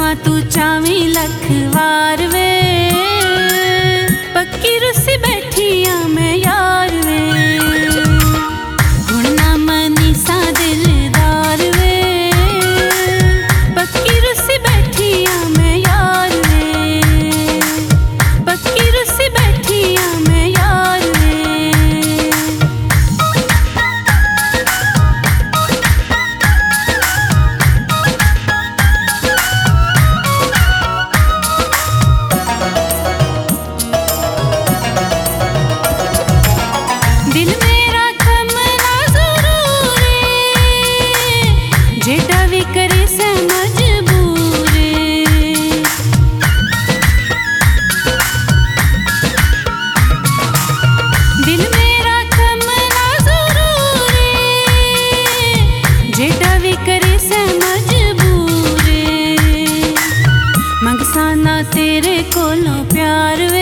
भां तू चावी लख वार वे, पक्की रुसी बैठी आ मैं यार वे। हुण ना मनी सा दिलदार वे, पक्की रुसी बैठी आ मैं यार वे, पक्की रुसी बैठी आ मैं यार वे। दिल मेरा थमना जरूर जेड़ा भी करे से मजबूर। दिल मेरा थमना जरूर जेड़ा भी करे से मजबूर। मंगसाना तेरे कोलों प्यार वे,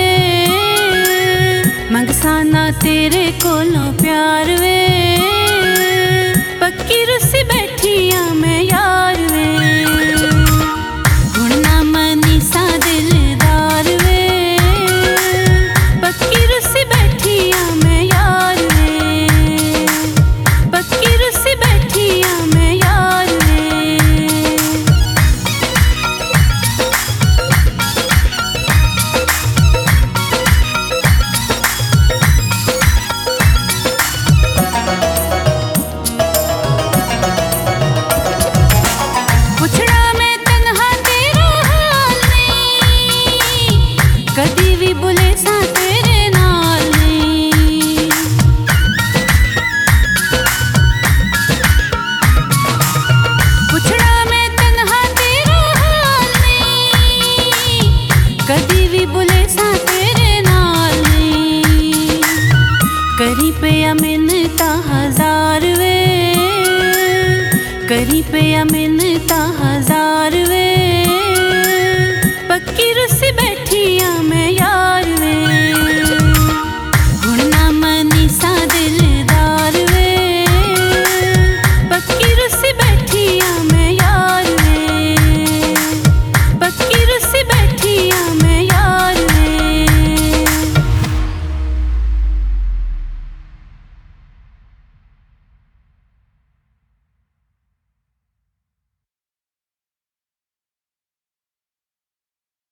मंगसाना तेरे कोलों प्यार वे, पक्की रुसी